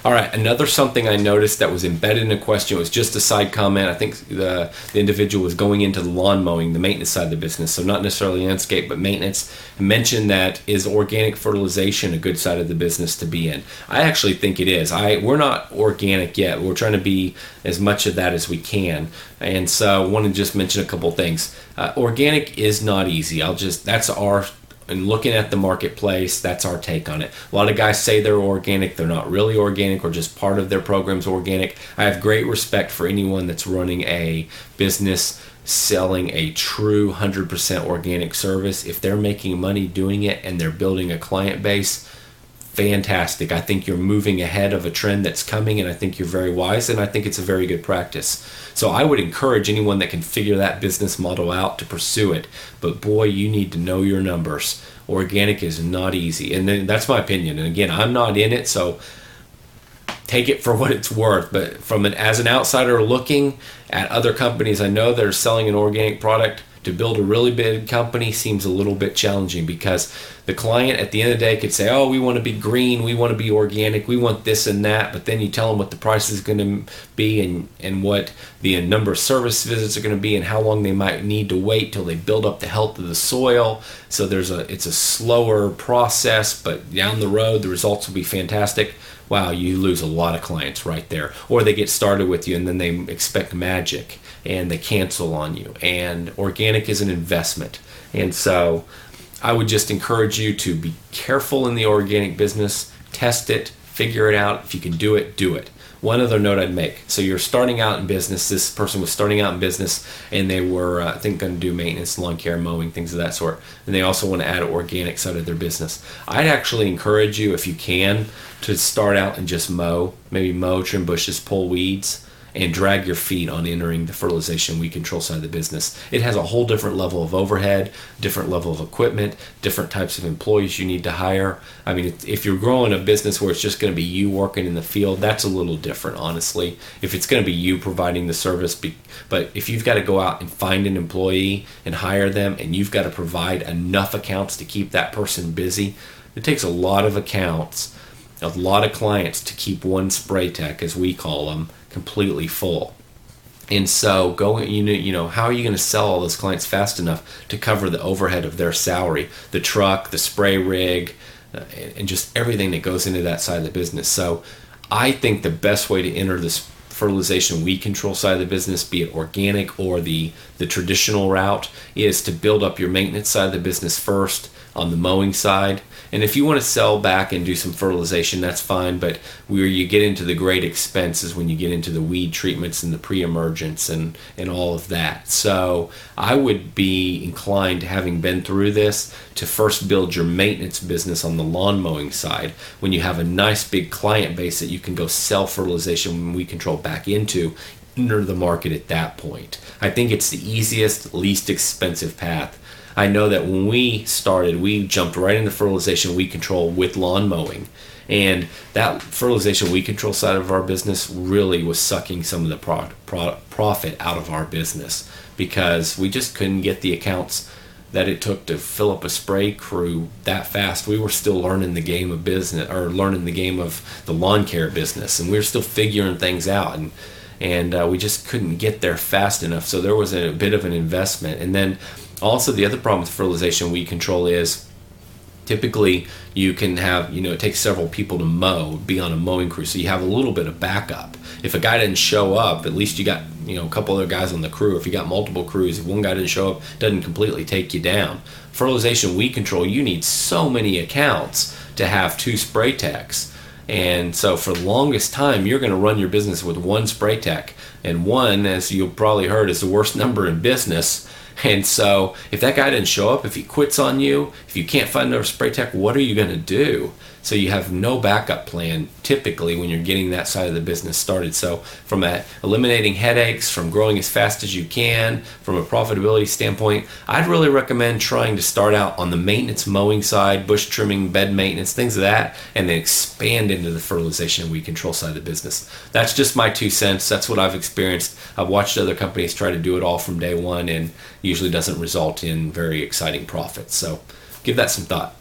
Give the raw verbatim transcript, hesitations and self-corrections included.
All right, another something I noticed that was embedded in a question, it was just a side comment. I think the, the individual was going into the lawn mowing, the maintenance side of the business, so not necessarily landscape, but maintenance. I mentioned that, is organic fertilization a good side of the business to be in? I actually think it is. I We're not organic yet. We're trying to be as much of that as we can. And so I want to just mention a couple things. Uh, organic is not easy. I'll just, that's our And looking at the marketplace, that's our take on it. A lot of guys say they're organic, they're not really organic, or just part of their program's organic. I have great respect for anyone that's running a business selling a true one hundred percent organic service. If they're making money doing it and they're building a client base, fantastic. I think you're moving ahead of a trend that's coming, and I think you're very wise, and I think it's a very good practice. So I would encourage anyone that can figure that business model out to pursue it. But boy, you need to know your numbers. Organic is not easy, and then that's my opinion. And again, I'm not in it, so take it for what it's worth. But from an as an outsider looking at other companies I know that are selling an organic product, to build a really big company seems a little bit challenging, because the client at the end of the day could say, oh, we want to be green, we want to be organic, we want this and that, but then you tell them what the price is going to be, and, and what the number of service visits are going to be, and how long they might need to wait till they build up the health of the soil. So there's a it's a slower process, but down the road the results will be fantastic. Wow, you lose a lot of clients right there. Or they get started with you and then they expect magic and they cancel on you. And organic is an investment. And so I would just encourage you to be careful in the organic business, test it, figure it out. If you can do it, do it. One other note I'd make. So you're starting out in business. This person was starting out in business, and they were, uh, I think, going to do maintenance, lawn care, mowing, things of that sort. And they also want to add an organic side of their business. I'd actually encourage you, if you can, to start out and just mow. Maybe mow, trim bushes, pull weeds, and drag your feet on entering the fertilization weed control side of the business. It has a whole different level of overhead, different level of equipment, different types of employees you need to hire. I mean, if you're growing a business where it's just going to be you working in the field, that's a little different, honestly. If it's going to be you providing the service, but if you've got to go out and find an employee and hire them, and you've got to provide enough accounts to keep that person busy, it takes a lot of accounts, a lot of clients to keep one spray tech, as we call them, completely full. And so going, you know, you know, how are you going to sell all those clients fast enough to cover the overhead of their salary, the truck, the spray rig, uh, and just everything that goes into that side of the business? So I think the best way to enter this fertilization weed control side of the business, be it organic or the the traditional route, is to build up your maintenance side of the business first on the mowing side. And if you want to sell back and do some fertilization, that's fine, but where you get into the great expense is when you get into the weed treatments and the pre-emergence and, and all of that. So I would be inclined, having been through this, to first build your maintenance business on the lawn mowing side. When you have a nice big client base that you can go sell fertilization and weed control back into, enter the market at that point. I think it's the easiest, least expensive path. I know that when we started, we jumped right into fertilization weed control with lawn mowing. And that fertilization weed control side of our business really was sucking some of the pro- pro- profit out of our business, because we just couldn't get the accounts that it took to fill up a spray crew that fast. We were still learning the game of business, or learning the game of the lawn care business, and we were still figuring things out. And and uh, we just couldn't get there fast enough. So there was a, a bit of an investment. And then also, the other problem with fertilization weed control is typically you can have, you know, it takes several people to mow, be on a mowing crew, so you have a little bit of backup. If a guy didn't show up, at least you got, you know, a couple other guys on the crew. If you got multiple crews, if one guy didn't show up, it doesn't completely take you down. Fertilization weed control, you need so many accounts to have two spray techs. And so for the longest time, you're going to run your business with one spray tech. And one, as you've probably heard, is the worst number in business. And so if that guy didn't show up, if he quits on you, if you can't find another spray tech, what are you going to do? So you have no backup plan typically when you're getting that side of the business started. So from a, eliminating headaches, from growing as fast as you can, from a profitability standpoint, I'd really recommend trying to start out on the maintenance mowing side, bush trimming, bed maintenance, things of that, and then expand into the fertilization and weed control side of the business. That's just my two cents. That's what I've experienced. I've watched other companies try to do it all from day one, and usually doesn't result in very exciting profits. So give that some thought.